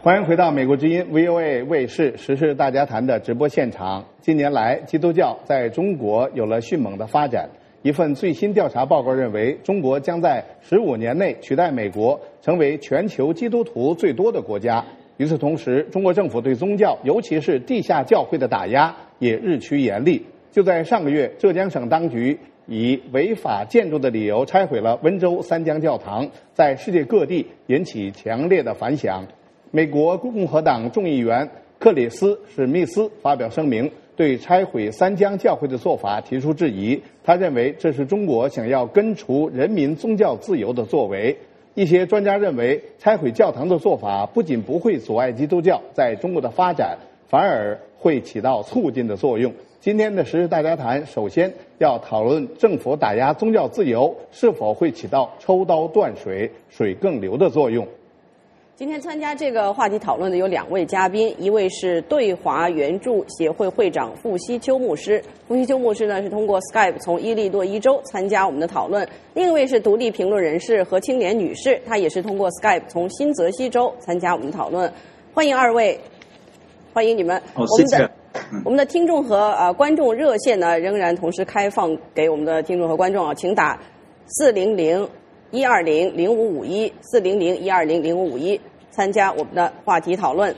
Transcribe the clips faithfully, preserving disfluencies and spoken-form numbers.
欢迎回到美国之音 V O A 卫视时事大家谈的直播现场。近年来，基督教在中国有了迅猛的发展。一份最新调查报告认为，中国将在十五年内取代美国，成为全球基督徒最多的国家。与此同时，中国政府对宗教，尤其是地下教会的打压也日趋严厉。就在上个月，浙江省当局以违法建筑的理由拆毁了温州三江教堂，在世界各地引起强烈的反响。美国共和党众议员克里斯·史密斯发表声明，对拆毁三江教会的做法提出质疑。他认为这是中国想要根除人民宗教自由的作为。一些专家认为，拆毁教堂的做法不仅不会阻碍基督教在中国的发展，反而会起到促进的作用。今天的时事大家谈，首先要讨论政府打压宗教自由是否会起到抽刀断水、水更流的作用。 今天参加这个话题讨论的有两位嘉宾，一位是对华援助协会会长傅希秋牧师。傅希秋牧师呢是通过 Skype 从伊利诺伊州参加我们的讨论；另一位是独立评论人士何青莲女士，她也是通过 Skype 从新泽西州参加我们的讨论。欢迎二位，欢迎你们。 好，谢谢。 我们的听众和呃观众热线呢仍然同时开放给我们的听众和观众啊，请打四零零一二零零五五一四零零一二零零五五一参加我们的话题讨论。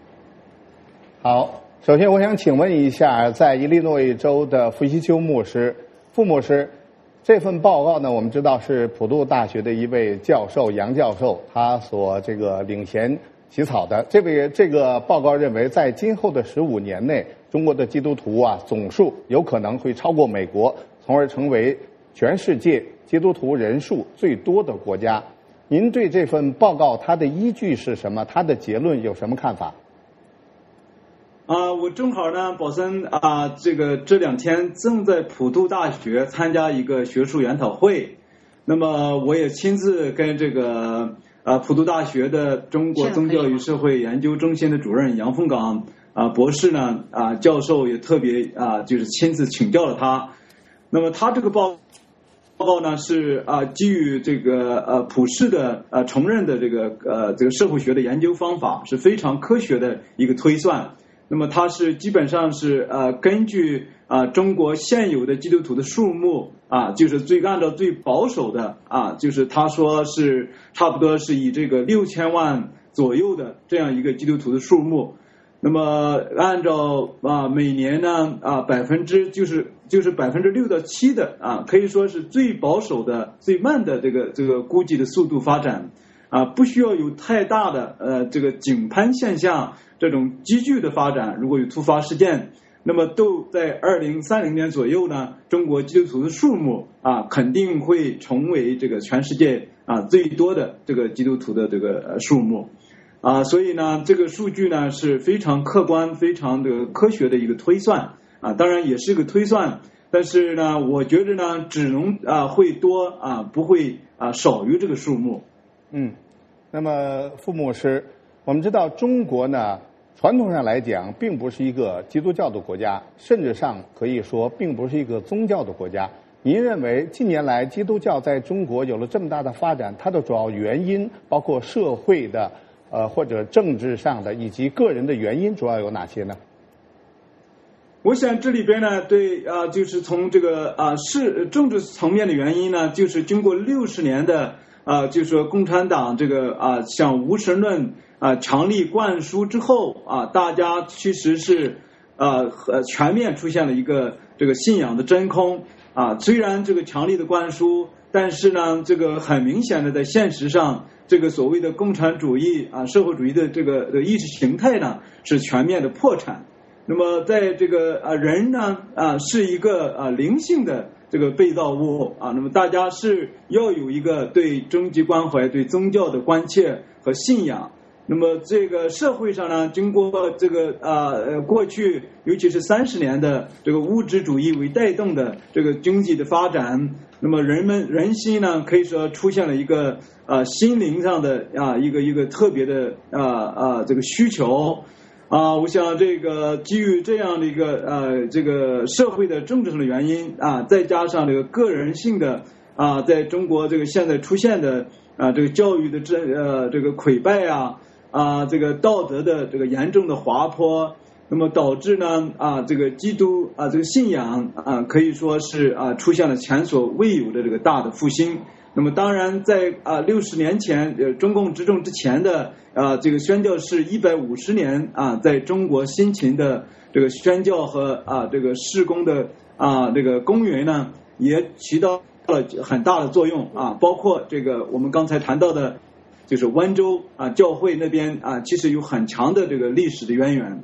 好，首先我想请问一下，在伊利诺伊州的傅希秋牧师，傅牧师，这份报告呢，我们知道是普渡大学的一位教授杨教授他所这个领衔起草的。这位这个报告认为，在今后的十五年内，中国的基督徒啊总数有可能会超过美国，从而成为全世界基督徒人数最多的国家。您对这份报告它的依据是什么？它的结论有什么看法？ 啊，我正好呢，宝森啊，这个这两天正在普渡大学参加一个学术研讨会，那么我也亲自跟这个啊普渡大学的中国宗教与社会研究中心的主任杨凤岗啊博士呢啊教授也特别啊就是亲自请教了他，那么他这个报。报告呢是啊基于这个呃普世的呃承认的这个呃这个社会学的研究方法，是非常科学的一个推算。那么它是基本上是呃根据啊中国现有的基督徒的数目啊，就是最按照最保守的啊，就是他说是差不多是以这个六千万左右的这样一个基督徒的数目。那么按照啊每年呢啊百分之就是就是百分之六到七的啊，可以说是最保守的最慢的这个这个估计的速度发展啊，不需要有太大的呃这个井喷现象这种急剧的发展，如果有突发事件，那么都在二零三零年左右呢，中国基督徒的数目啊肯定会成为这个全世界啊最多的这个基督徒的这个数目。啊，所以呢，这个数据呢是非常客观、非常的科学的一个推算啊，当然也是个推算，但是呢，我觉得呢，只能啊会多啊，不会啊少于这个数目。 嗯，那么傅牧师，我们知道中国呢，传统上来讲，并不是一个基督教的国家，甚至上可以说，并不是一个宗教的国家。您认为近年来基督教在中国有了这么大的发展，它的主要原因，包括社会的。呃，或者政治上的以及个人的原因主要有哪些呢？ 我想这里边呢，对啊、呃，就是从这个啊是政治层面的原因呢，就是经过六十年的啊、呃，就是说共产党这个啊、呃、向无神论啊、呃、强力灌输之后啊，大家其实是呃呃全面出现了一个这个信仰的真空啊，虽然这个强力的灌输，但是呢，这个很明显的在现实上。这个所谓的共产主义啊，社会主义的这个的意识形态呢，是全面的破产。那么，在这个啊人呢啊是一个啊灵性的这个被造物啊，那么大家是要有一个对终极关怀、对宗教的关切和信仰。那么，这个社会上呢，经过这个啊呃过去，尤其是三十年的这个物质主义为带动的这个经济的发展。那么人们人心呢，可以说出现了一个啊、呃、心灵上的啊一个一个特别的啊啊这个需求啊，我想这个基于这样的一个呃这个社会的政治上的原因啊，再加上这个个人性的啊，在中国这个现在出现的啊这个教育的这呃这个溃败啊啊这个道德的这个严重的滑坡，那么导致呢啊这个基督啊这个信仰啊可以说是啊出现了前所未有的这个大的复兴。那么当然在啊六十年前呃中共执政之前的啊这个宣教士一百五十年啊在中国辛勤的这个宣教和啊这个事工的啊这个工人呢也起到了很大的作用啊，包括这个我们刚才谈到的就是湾州啊教会那边啊其实有很强的这个历史的渊源。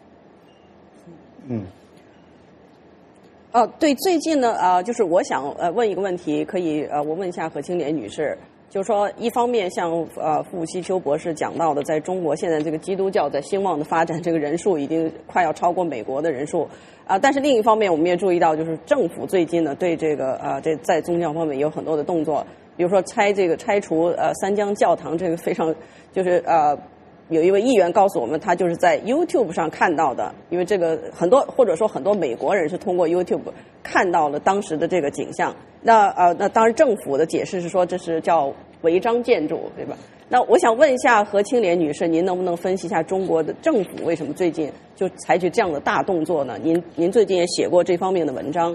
嗯。 哦，对，最近呢，呃，就是我想呃问一个问题，可以呃我问一下何青莲女士，就是说一方面像呃傅希秋博士讲到的，在中国现在这个基督教在兴旺的发展，这个人数已经快要超过美国的人数啊、呃，但是另一方面我们也注意到，就是政府最近呢对这个呃这在宗教方面有很多的动作，比如说拆这个拆除呃三江教堂，这个非常就是呃。有一位议员告诉我们，他就是在 YouTube 上看到的，因为这个很多或者说很多美国人是通过 YouTube 看到了当时的这个景象。那呃，那当然政府的解释是说这是叫违章建筑，对吧？那我想问一下何青莲女士，您能不能分析一下中国的政府为什么最近就采取这样的大动作呢？您您最近也写过这方面的文章。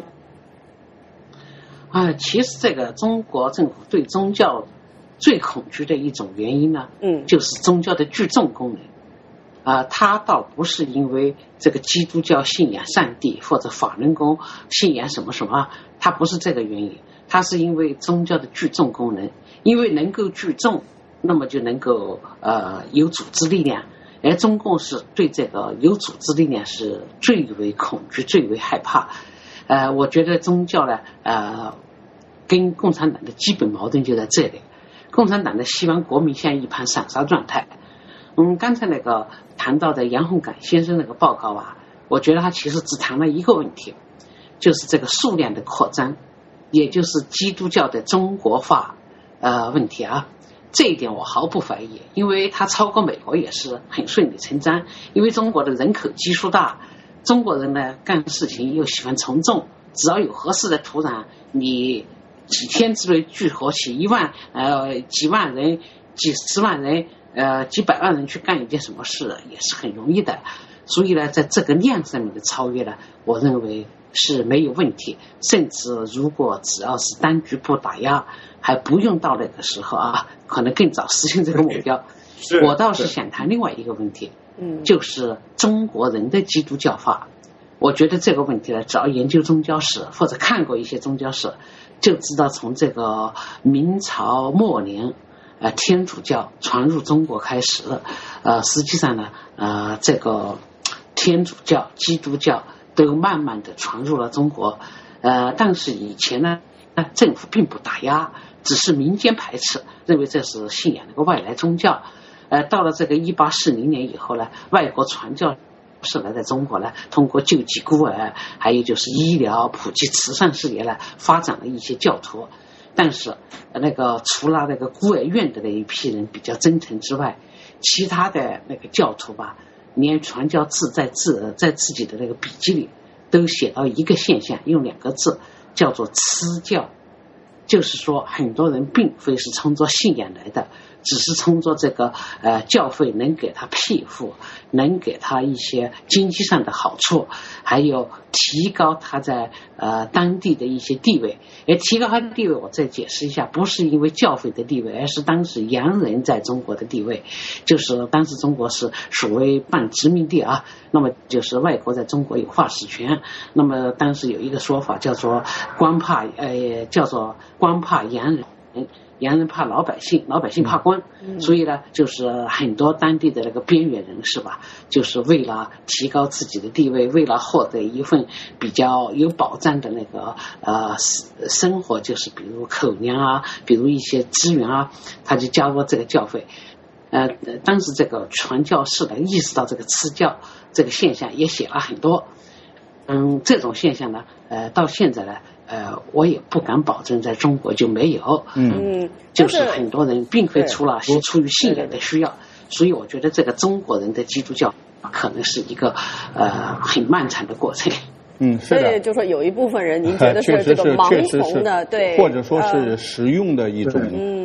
啊，其实这个中国政府对宗教最恐惧的一种原因呢， 嗯， 就是宗教的聚众功能。啊、呃，它倒不是因为这个基督教信仰上帝或者法轮功信仰什么什么，它不是这个原因，它是因为宗教的聚众功能，因为能够聚众，那么就能够呃有组织力量，而中共是对这个有组织力量是最为恐惧、最为害怕。呃，我觉得宗教呢，呃，跟共产党的基本矛盾就在这里。共产党的希望国民像一盘散沙状态。嗯，刚才那个谈到的杨洪感先生那个报告啊，我觉得他其实只谈了一个问题，就是这个数量的扩张，也就是基督教的中国化呃问题啊。这一点我毫不怀疑，因为它超过美国也是很顺理成章，因为中国的人口基数大，中国人呢干事情又喜欢从众，只要有合适的土壤，你几天之内聚合起一万呃几万人、几十万人、呃几百万人去干一件什么事，也是很容易的。所以呢，在这个量上面的超越呢，我认为是没有问题。甚至如果只要是单局部打压，还不用到那个时候啊，可能更早实现这个目标。我倒是想谈另外一个问题， 嗯， 就是中国人的基督教化。我觉得这个问题呢，只要研究宗教史或者看过一些宗教史，就知道从这个明朝末年，呃，天主教传入中国开始，呃，实际上呢，呃，这个天主教、基督教都慢慢的传入了中国，呃，但是以前呢，政府并不打压，只是民间排斥，认为这是信仰那个外来宗教。呃，到了这个一八四零年以后呢，外国传教是来在中国呢，通过救济孤儿，还有就是医疗、普及慈善事业呢，发展了一些教徒。但是那个除了那个孤儿院的那一批人比较真诚之外，其他的那个教徒吧，连传教字在自在自己的那个笔记里都写到一个现象，用两个字叫做痴教，就是说很多人并非是冲着信仰来的，只是冲着这个呃教会能给他庇护，能给他一些经济上的好处，还有提高他在呃当地的一些地位。而提高他的地位，我再解释一下，不是因为教会的地位，而是当时洋人在中国的地位。就是当时中国是属为半殖民地啊，那么就是外国在中国有话事权。那么当时有一个说法叫做官怕呃叫做官怕洋人，洋人怕老百姓，老百姓怕官， 嗯、 所以呢，就是很多当地的那个边缘人士吧，就是为了提高自己的地位，为了获得一份比较有保障的那个呃生活，就是比如口粮啊，比如一些资源啊，他就加入了这个教会。呃，当时这个传教士呢，意识到这个吃教这个现象，也写了很多。嗯，这种现象呢，呃，到现在呢。呃，我也不敢保证在中国就没有， 嗯， 就是很多人并非除了是出于信仰的需要，所以我觉得这个中国人的基督教可能是一个呃很漫长的过程。 嗯，是的。 所以就说有一部分人，您觉得是这个盲从的，对， 或者说是实用的一种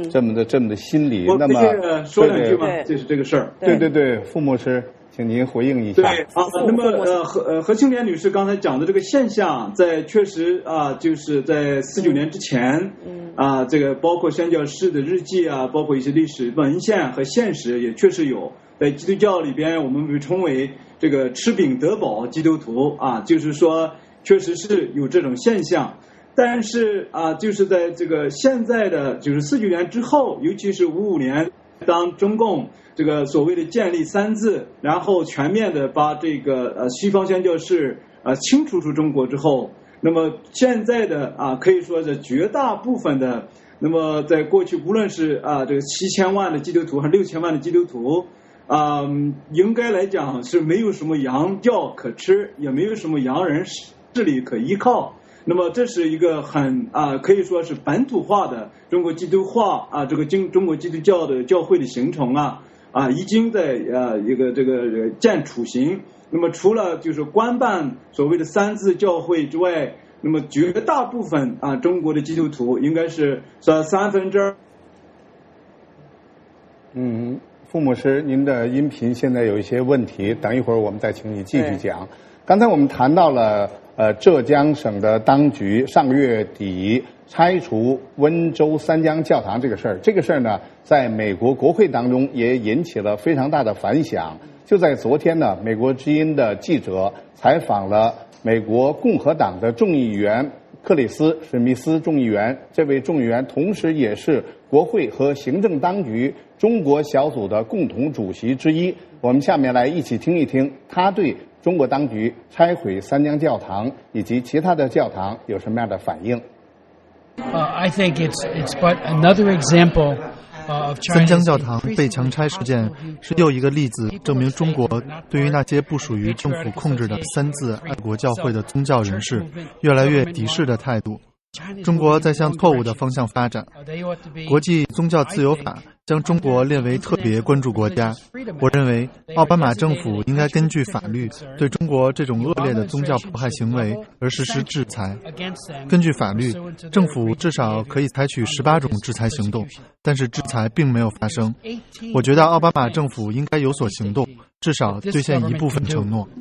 这么的这么的心理。 我那么说两句嘛， 对就是这个事儿。 对对对，傅牧师，请您回应一下。 对啊，那么呃何呃何庆莲女士刚才讲的这个现象，在确实啊，就是在四九年之前，嗯啊，这个包括宣教士的日记啊，包括一些历史文献和现实，也确实有。在基督教里边，我们被称为这个吃饼得饱基督徒啊，就是说确实是有这种现象。但是啊，就是在这个现在的就是四九年之后，尤其是五五年，当中共这个所谓的建立三自，然后全面的把这个呃西方宣教士呃清除出中国之后，那么现在的啊可以说是绝大部分的，那么在过去无论是啊这个七千万的基督徒还是六千万的基督徒。啊、嗯，应该来讲是没有什么洋教可吃，也没有什么洋人势力可依靠。那么这是一个很啊，可以说是本土化的中国基督化啊，这个经中国基督教的教会的形成啊啊，已经在呃一个这个见雏形。那么除了就是官办所谓的三自教会之外，那么绝大部分啊中国的基督徒应该是算三分之二。 嗯。傅牧师，您的音频现在有一些问题，等一会儿我们再请你继续讲。刚才我们谈到了呃浙江省的当局上个月底拆除温州三江教堂这个事儿，这个事儿呢，在美国国会当中也引起了非常大的反响。就在昨天呢，美国之音的记者采访了美国共和党的众议员克里斯·史密斯众议员，这位众议员同时也是国会和行政当局中国小组的共同主席之一。我们下面来一起听一听他对中国当局拆毁三江教堂以及其他的教堂有什么样的反应。 Uh, I think it's it's but another example. 三江教堂被强拆事件是又一个例子，证明中国对于那些不属于政府控制的三自爱国教会的宗教人士越来越敌视的态度。中国在向错误的方向发展。国际宗教自由法将中国列为特别关注国家。我认为奥巴马政府应该根据法律对中国这种恶劣的宗教迫害行为而实施制裁。根据法律，政府至少可以采取十八种制裁行动，但是制裁并没有发生。我觉得奥巴马政府应该有所行动，至少兑现一部分承诺。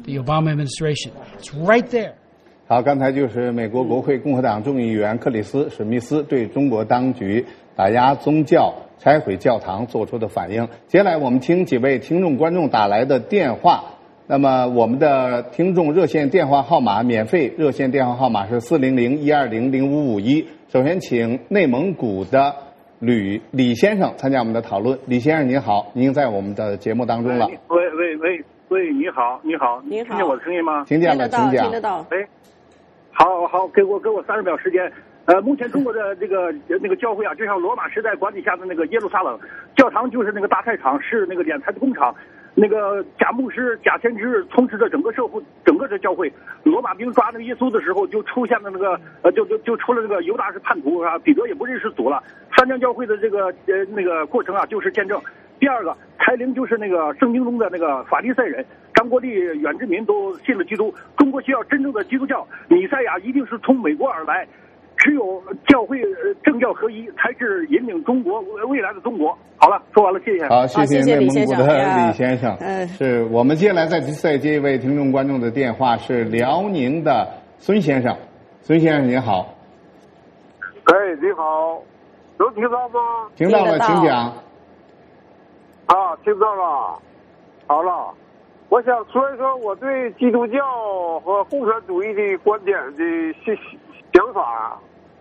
好，刚才就是美国国会共和党众议员克里斯·史密斯对中国当局打压宗教、拆毁教堂做出的反应。接下来我们听几位听众观众打来的电话。那么我们的听众热线电话号码，免费热线电话号码是四零零一二零零五五一。首先请内蒙古的吕李先生参加我们的讨论。李先生您好，您在我们的节目当中了。 喂喂喂喂，你好，你好， 你好， 听见我的声音吗？ 听见了，请讲。 听得到。 哎，好好，给我给我三十秒时间。呃，目前中国的这个那个教会啊，就像罗马时代管理下的那个耶路撒冷教堂，就是那个大菜场，是那个敛财的工厂。那个假牧师、假先知充斥着整个社会，整个的教会。罗马兵抓那个耶稣的时候，就出现了那个呃，就就就出了那个犹大是叛徒啊，彼得也不认识主了。三江教会的这个呃那个过程啊，就是见证。第二个，开灵就是那个圣经中的那个法利赛人，张国立、远志民都信了基督。中国需要真正的基督教，弥赛亚一定是从美国而来。只有教会政教合一，才是引领中国未来的中国。好了，说完了，谢谢。 好，谢谢内蒙古的李先生。 嗯， 是我们接下来再再接一位听众观众的电话，是辽宁的孙先生。孙先生您好。 哎，你好，能听到吗？ 听到了，请讲。 啊，听到了。好了，我想说一说我对基督教和共产主义的观点的想法。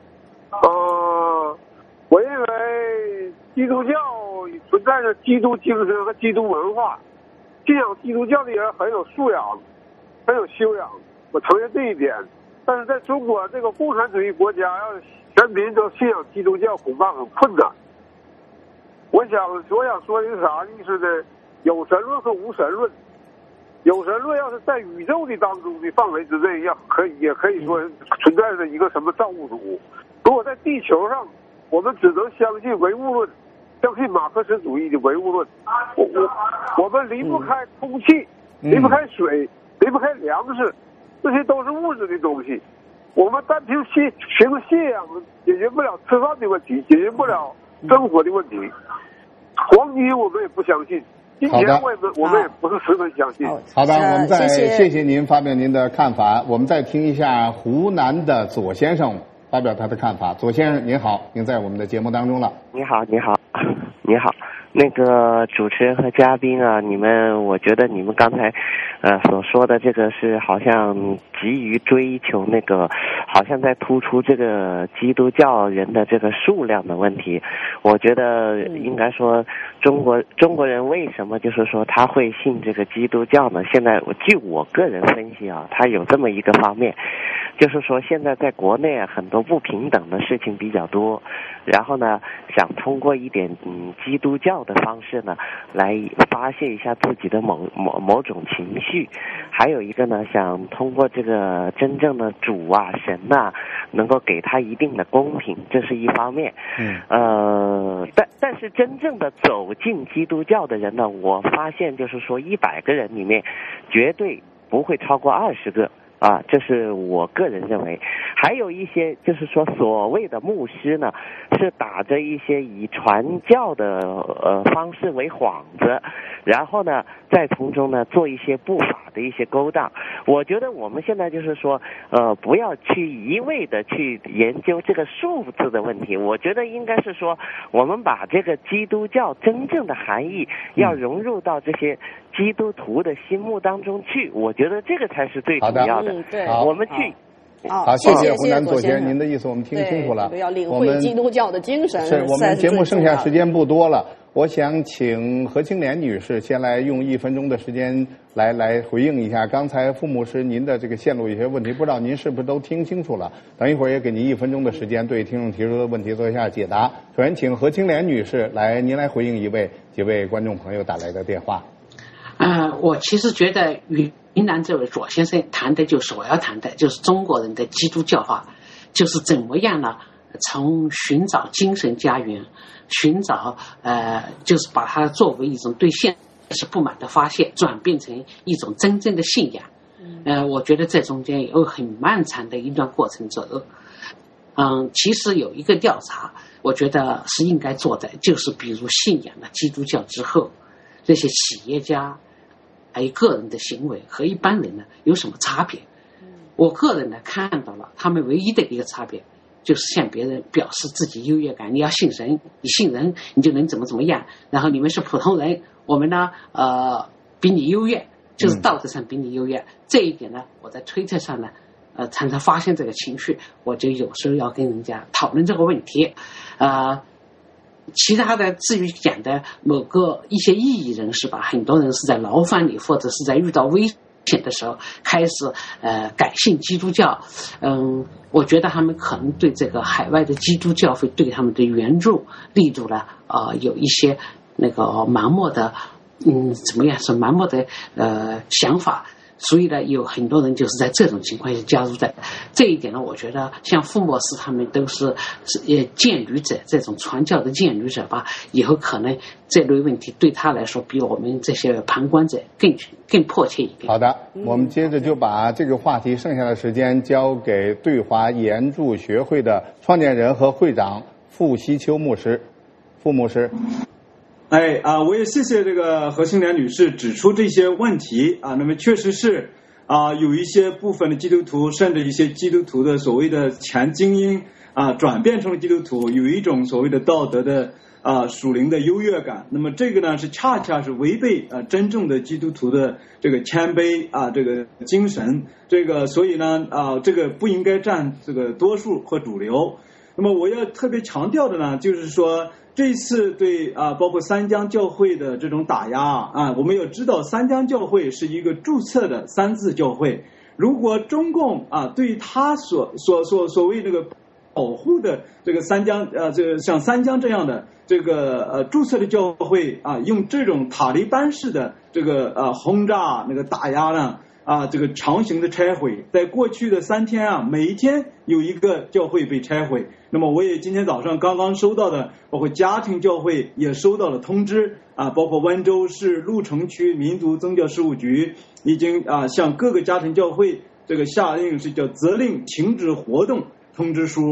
呃，我认为基督教存在着基督精神和基督文化，信仰基督教的人很有素养，很有修养，我承认这一点。但是在中国这个共产主义国家，让全民都信仰基督教恐怕很困难。我想我想说的是啥意思呢？有神论和无神论。有神论要是在宇宙的当中的范围之内，要可以也可以说存在着一个什么造物主。如果在地球上，我们只能相信唯物论，相信马克思主义的唯物论。我我我们离不开空气，离不开水，离不开粮食，这些都是物质的东西。我们单凭信凭信仰解决不了吃饭的问题，解决不了生活的问题。黄金我们也不相信，金钱我也我们也不是十分相信。 好的，我们再谢谢谢谢您发表您的看法。我们再听一下湖南的左先生发表他的看法。左先生您好，您在我们的节目当中了。 你好，你好，你好。那个主持人和嘉宾啊，你们，我觉得你们刚才，呃所说的这个是好像急于追求那个，好像在突出这个基督教人的这个数量的问题。我觉得应该说，中国中国人为什么就是说他会信这个基督教呢？现在据我个人分析啊，他有这么一个方面，就是说现在在国内啊很多不平等的事情比较多，然后呢想通过一点嗯基督教的方式呢来发泄一下自己的某某某种情绪，还有一个呢想通过这个真正的主啊神啊能够给他一定的公平，这是一方面。 嗯呃但但是真正的走进基督教的人呢，我发现就是说一百个人里面绝对不会超过二十个啊，这是我个人认为。还有一些就是说所谓的牧师呢，是打着一些以传教的呃方式为幌子，然后呢再从中呢做一些不法的一些勾当。我觉得我们现在就是说呃不要去一味的去研究这个数字的问题，我觉得应该是说我们把这个基督教真正的含义要融入到这些基督徒的心目当中去，我觉得这个才是最主要的。 嗯、对， 我们去。 好，谢谢湖南左先生，您的意思我们听清楚了。 这个要领会基督教的精神。 是我们节目剩下时间不多了，我想请何青莲女士先来用一分钟的时间来来回应一下刚才傅牧师您的这个线路有些问题，不知道您是不是都听清楚了？等一会儿也给您一分钟的时间对听众提出的问题做一下解答。首先，请何青莲女士来，您来回应一位几位观众朋友打来的电话。 呃，我其实觉得云南这位左先生谈的就是我要谈的，就是中国人的基督教化，就是怎么样呢？从寻找精神家园，寻找呃，就是把它作为一种对现实不满的发泄，转变成一种真正的信仰。呃，我觉得这中间有很漫长的一段过程走。嗯，其实有一个调查，我觉得是应该做的，就是比如信仰了基督教之后，这些企业家还有个人的行为和一般人呢有什么差别？我个人呢看到了他们唯一的一个差别，就是向别人表示自己优越感。你要信神，你信人你就能怎么怎么样，然后你们是普通人，我们呢呃比你优越，就是道德上比你优越。嗯、这一点呢，我在推特上呢呃常常发现这个情绪，我就有时候要跟人家讨论这个问题。呃其他的至于讲的某个一些异议人士吧，很多人是在牢房里或者是在遇到危险的时候开始呃改信基督教。嗯，我觉得他们可能对这个海外的基督教会对他们的援助力度呢呃有一些那个盲目的嗯怎么样是盲目的呃想法。所以呢，有很多人就是在这种情况下加入的。这一点呢，我觉得像傅牧师他们都是呃鉴旅者，这种传教的鉴旅者吧，以后可能这类问题对他来说比我们这些旁观者更更迫切一点。 好的，我们接着就把这个话题剩下的时间交给对华研助学会的创建人和会长傅希秋牧师。傅牧师。 哎啊，我也谢谢这个何青莲女士指出这些问题啊。那么确实是啊，有一些部分的基督徒，甚至一些基督徒的所谓的前精英啊，转变成了基督徒，有一种所谓的道德的啊属灵的优越感。那么这个呢，是恰恰是违背啊真正的基督徒的这个谦卑啊这个精神。这个所以呢啊，这个不应该占这个多数和主流。那么我要特别强调的呢，就是说。这一次对啊，包括三江教会的这种打压啊，我们要知道三江教会是一个注册的三自教会。如果中共啊对他所所所所谓这个保护的这个三江呃，这个像三江这样的这个呃注册的教会啊，用这种塔利班式的这个呃轰炸那个打压呢。啊，这个强行的拆毁，在过去的三天啊，每一天有一个教会被拆毁。那么我也今天早上刚刚收到的，包括家庭教会也收到了通知啊，包括温州市鹿城区民族宗教事务局已经啊向各个家庭教会这个下令是叫责令停止活动通知书。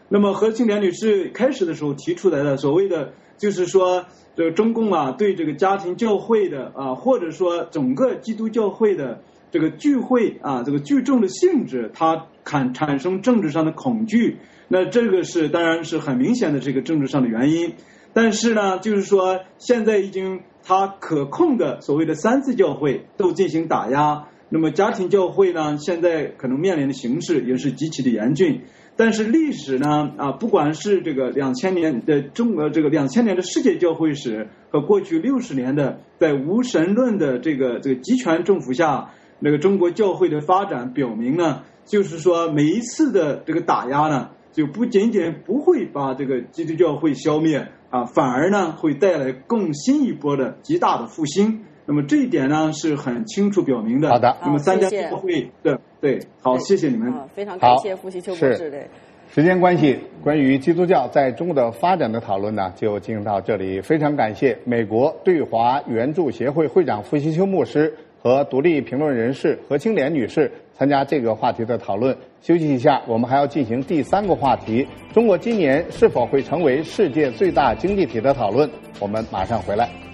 那么何庆莲女士开始的时候提出来的所谓的就是说，这个中共啊对这个家庭教会的啊，或者说整个基督教会的这个聚会啊，这个聚众的性质，它产产生政治上的恐惧。那这个是当然是很明显的这个政治上的原因。但是呢，就是说现在已经它可控的所谓的三自教会都进行打压。那么家庭教会呢，现在可能面临的形势也是极其的严峻。但是历史呢，啊，不管是这个两千年的中国这个两千年的世界教会史和过去六十年的在无神论的这个这个集权政府下，那个中国教会的发展表明呢，就是说每一次的这个打压呢，就不仅仅不会把这个基督教会消灭啊，反而呢会带来更新一波的极大的复兴。那么这一点呢是很清楚表明的。 好的。 那么三家教会的对，好，谢谢你们。 非常感谢傅习秋博士。对。 时间关系，关于基督教在中国的发展的讨论呢，就进行到这里。非常感谢美国对华援助协会会长傅习秋牧师和独立评论人士何清莲女士参加这个话题的讨论。休息一下，我们还要进行第三个话题：中国今年是否会成为世界最大经济体的讨论。我们马上回来。